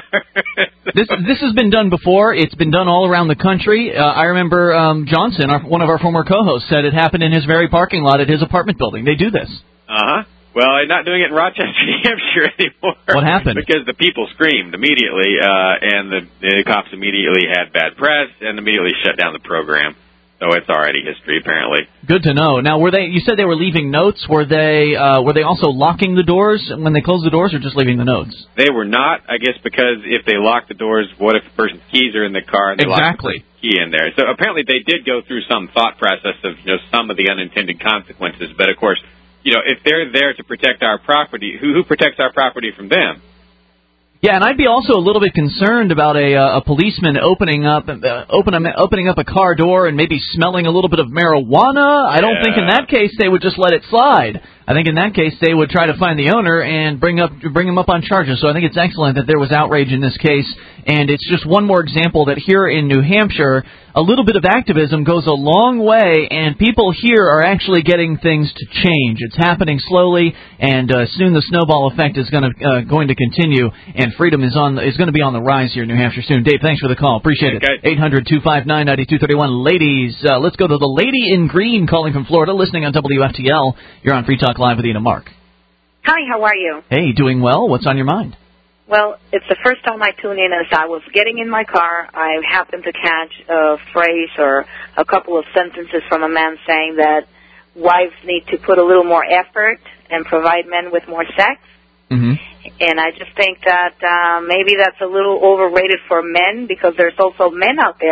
This has been done before. It's been done all around the country. I remember Johnson, one of our former co-hosts, said it happened in his very parking lot at his apartment building. They do this. Uh-huh. Well, they're not doing it in Rochester, New Hampshire anymore. What happened? Because the people screamed immediately, and the cops immediately had bad press and immediately shut down the program. So it's already history, apparently. Good to know. Now, you said they were leaving notes. Were they also locking the doors when they closed the doors, or just leaving the notes? They were not, I guess, because if they lock the doors, what if the person's keys are in the car and they lock the key in there? So apparently they did go through some thought process of some of the unintended consequences. But of course, if they're there to protect our property, who protects our property from them? Yeah, and I'd be also a little bit concerned about a policeman opening up a car door and maybe smelling a little bit of marijuana. I don't think in that case they would just let it slide. I think in that case they would try to find the owner and bring him up on charges. So I think it's excellent that there was outrage in this case, and it's just one more example that here in New Hampshire, a little bit of activism goes a long way, and people here are actually getting things to change. It's happening slowly, and soon the snowball effect is going to continue, and freedom is going to be on the rise here in New Hampshire soon. Dave, thanks for the call. Appreciate it. 800-259-9231. Ladies, let's go to the lady in green calling from Florida, listening on WFTL. You're on Free Talk Live with Ian and Mark. Hi, how are you? Hey, doing well. What's on your mind? Well, it's the first time I tune in. As I was getting in my car, I happened to catch a phrase or a couple of sentences from a man saying that wives need to put a little more effort and provide men with more sex. Mm-hmm. And I just think that maybe that's a little overrated for men, because there's also men out there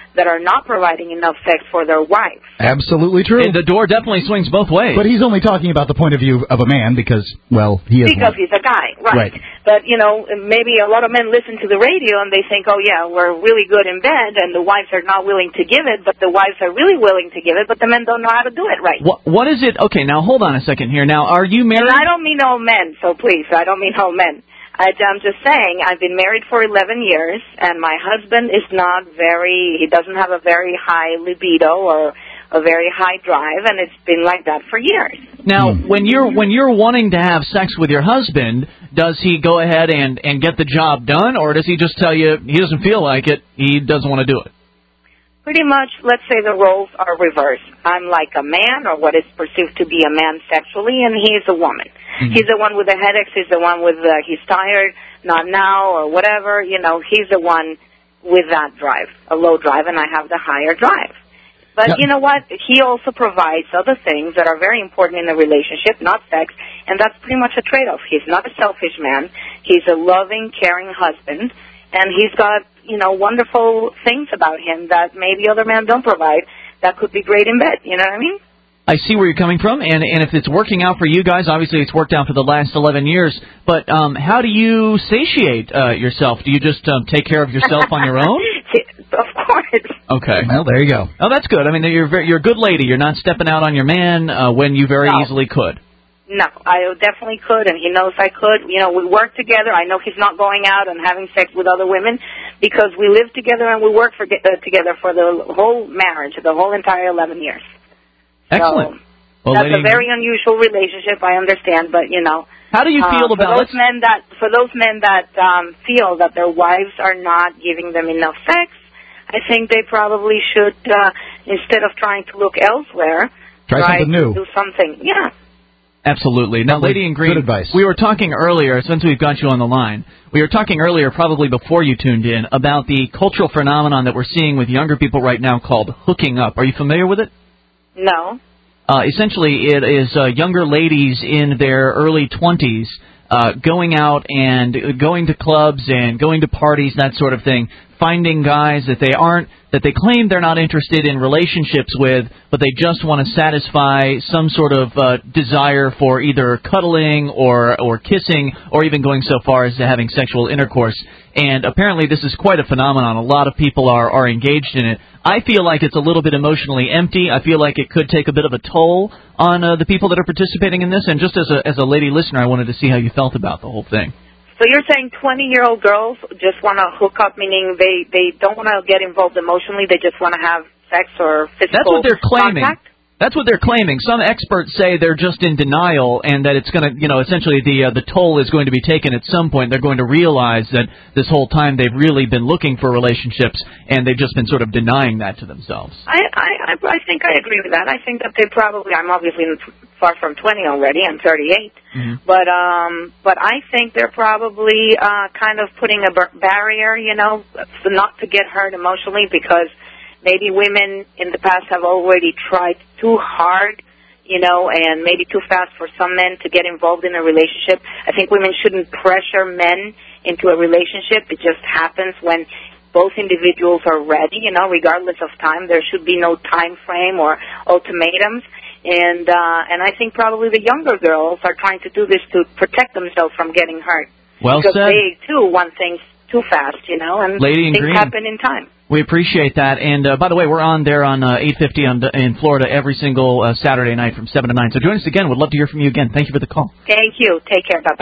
that are not providing enough sex for their wives. Absolutely true. And the door definitely swings both ways. But he's only talking about the point of view of a man because, well, he is Because one. he's a guy, right. But, maybe a lot of men listen to the radio and they think, oh, yeah, we're really good in bed, and the wives are not willing to give it, but the wives are really willing to give it, but the men don't know how to do it right. What is it? Okay, now hold on a second here. Now, are you married? And I don't mean all men, so please, I don't mean all men. I'm just saying, I've been married for 11 years, and my husband is he doesn't have a very high libido or a very high drive, and it's been like that for years. Now, when you're wanting to have sex with your husband, does he go ahead and get the job done, or does he just tell you he doesn't feel like it, he doesn't want to do it? Pretty much, let's say the roles are reversed. I'm like a man, or what is perceived to be a man sexually, and he's a woman. Mm-hmm. He's the one with the headaches, he's the one with he's tired, not now, or whatever. He's the one with that drive, a low drive, and I have the higher drive. But you know what? He also provides other things that are very important in the relationship, not sex, and that's pretty much a trade-off. He's not a selfish man. He's a loving, caring husband, and he's got, wonderful things about him that maybe other men don't provide that could be great in bed. You know what I mean? I see where you're coming from, and if it's working out for you guys, obviously it's worked out for the last 11 years, but how do you satiate yourself? Do you just take care of yourself on your own? Of course. Okay. Well, there you go. Oh, that's good. I mean, you're a good lady. You're not stepping out on your man when you very easily could. No, I definitely could, and he knows I could. We work together. I know he's not going out and having sex with other women because we live together and we work together for the whole marriage, the whole entire 11 years. Excellent. So that's a very unusual relationship, I understand, but, How do you feel about for those men that feel that their wives are not giving them enough sex, I think they probably should, instead of trying to look elsewhere, try something new. Do something. Yeah. Absolutely. Now, Lady in Green, good advice. We were talking earlier, since we've got you on the line, we were talking earlier, probably before you tuned in, about the cultural phenomenon that we're seeing with younger people right now called hooking up. Are you familiar with it? No. Essentially, it is younger ladies in their early 20s going out and going to clubs and going to parties, that sort of thing, finding guys that they claim they're not interested in relationships with, but they just want to satisfy some sort of desire for either cuddling or kissing, or even going so far as to having sexual intercourse. And apparently this is quite a phenomenon. A lot of people are engaged in it. I feel like it's a little bit emotionally empty. I feel like it could take a bit of a toll on the people that are participating in this. And just as a lady listener, I wanted to see how you felt about the whole thing. So you're saying 20-year-old girls just want to hook up, meaning they don't want to get involved emotionally, they just want to have sex or physical That's what they're claiming. contact? That's what they're claiming. Some experts say they're just in denial and that it's going to, essentially the toll is going to be taken at some point. They're going to realize that this whole time they've really been looking for relationships and they've just been sort of denying that to themselves. I think I agree with that. I think that they probably, I'm obviously far from 20 already, I'm 38, but I think they're probably kind of putting a barrier, not to get hurt emotionally, because maybe women in the past have already tried too hard, and maybe too fast for some men to get involved in a relationship. I think women shouldn't pressure men into a relationship. It just happens when both individuals are ready, regardless of time. There should be no time frame or ultimatums. And I think probably the younger girls are trying to do this to protect themselves from getting hurt. Well because said. They, too, want things too fast, and Lady in things Green. happen in time. We appreciate that. And, by the way, we're on there on 850 in Florida every single Saturday night from 7 to 9. So join us again. We'd love to hear from you again. Thank you for the call. Thank you. Take care. Bye-bye.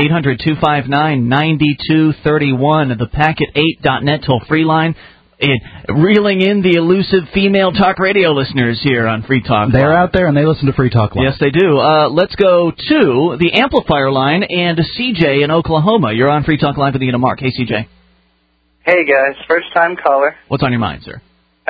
800-259-9231, the packet8.net toll-free line. Reeling in the elusive female talk radio listeners here on Free Talk Live. They're out there and they listen to Free Talk Live. Yes, they do. Let's go to the amplifier line and CJ in Oklahoma. You're on Free Talk Live with Ian and Mark. Hey, CJ. Hey, guys. First-time caller. What's on your mind, sir?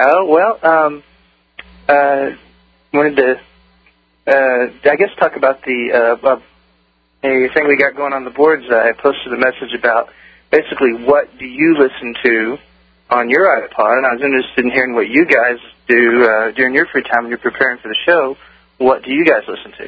Wanted to, I guess, talk about the a thing we got going on the boards. I posted a message about basically what do you listen to on your iPod, and I was interested in hearing what you guys do during your free time when you're preparing for the show. What do you guys listen to?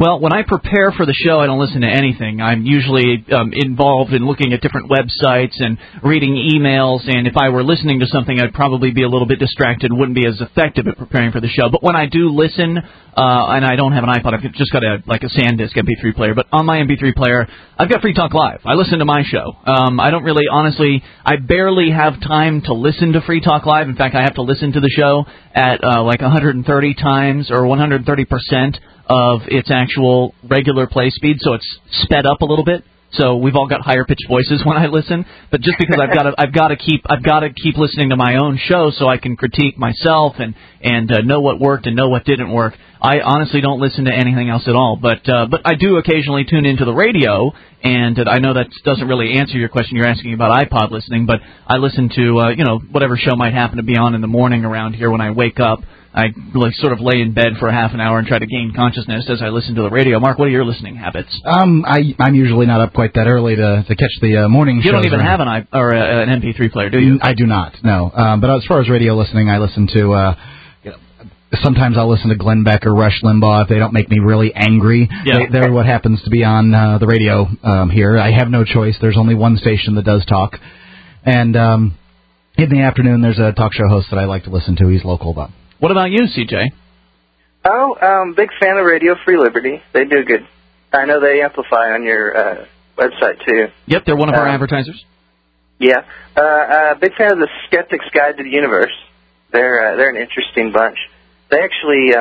Well, when I prepare for the show, I don't listen to anything. I'm usually involved in looking at different websites and reading emails, and if I were listening to something, I'd probably be a little bit distracted, wouldn't be as effective at preparing for the show. But when I do listen, and I don't have an iPod, I've just got a SanDisk MP3 player, but on my MP3 player, I've got Free Talk Live. I listen to my show. I don't really, honestly, I barely have time to listen to Free Talk Live. In fact, I have to listen to the show at 130 times or 130% of its actual regular play speed, so it's sped up a little bit. So we've all got higher pitched voices when I listen, but just because I've got to keep listening to my own show so I can critique myself and know what worked and know what didn't work. I honestly don't listen to anything else at all, but I do occasionally tune into the radio, and I know that doesn't really answer your question. You're asking about iPod listening, but I listen to whatever show might happen to be on in the morning around here when I wake up. I sort of lay in bed for a half an hour and try to gain consciousness as I listen to the radio. Mark, what are your listening habits? I'm usually not up quite that early to catch the morning shows. You don't even have an MP3 player, do you? I do not, no. But as far as radio listening, I listen to... sometimes I'll listen to Glenn Beck or Rush Limbaugh if they don't make me really angry. Yeah. They're what happens to be on the radio here. I have no choice. There's only one station that does talk. And in the afternoon, there's a talk show host that I like to listen to. He's local, though. What about you, CJ? Big fan of Radio Free Liberty. They do good. I know they amplify on your website, too. Yep, they're one of our advertisers. Yeah. Big fan of the Skeptic's Guide to the Universe. They're an interesting bunch. They actually,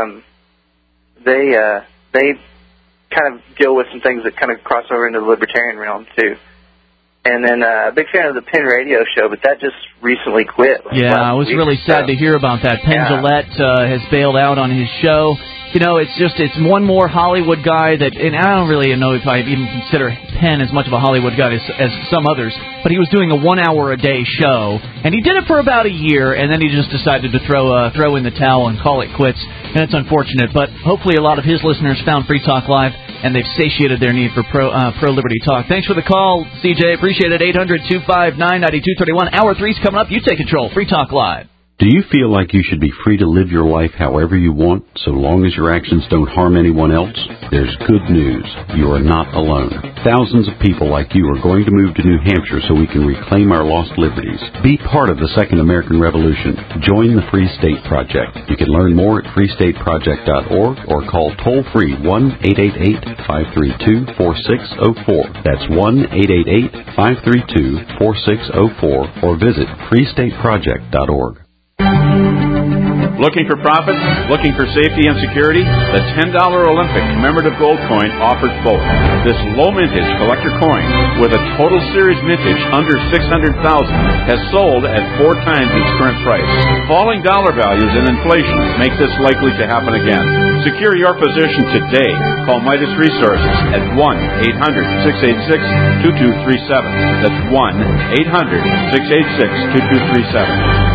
they kind of deal with some things that kind of cross over into the libertarian realm, too. And then a big fan of the Penn Radio Show, but that just recently quit. Yeah, I was really sad to hear about that. Penn Jillette has bailed out on his show. It's one more Hollywood guy that, and I don't really know if I even consider Penn as much of a Hollywood guy as some others, but he was doing a 1 hour a day show, and he did it for about a year, and then he just decided to throw in the towel and call it quits, and it's unfortunate, but hopefully a lot of his listeners found Free Talk Live, and they've satiated their need for pro-liberty talk. Thanks for the call, CJ. Appreciate it. 800-259-9231. Hour 3's coming up. You take control. Free Talk Live. Do you feel like you should be free to live your life however you want, so long as your actions don't harm anyone else? There's good news. You are not alone. Thousands of people like you are going to move to New Hampshire so we can reclaim our lost liberties. Be part of the Second American Revolution. Join the Free State Project. You can learn more at freestateproject.org or call toll-free 1-888-532-4604. That's 1-888-532-4604 or visit freestateproject.org. Looking for profit? Looking for safety and security? The $10 Olympic commemorative gold coin offers both. This low mintage collector coin, with a total series mintage under $600,000, has sold at 4 times its current price. Falling dollar values and inflation make this likely to happen again. Secure your position today. Call Midas Resources at 1-800-686-2237. That's 1-800-686-2237.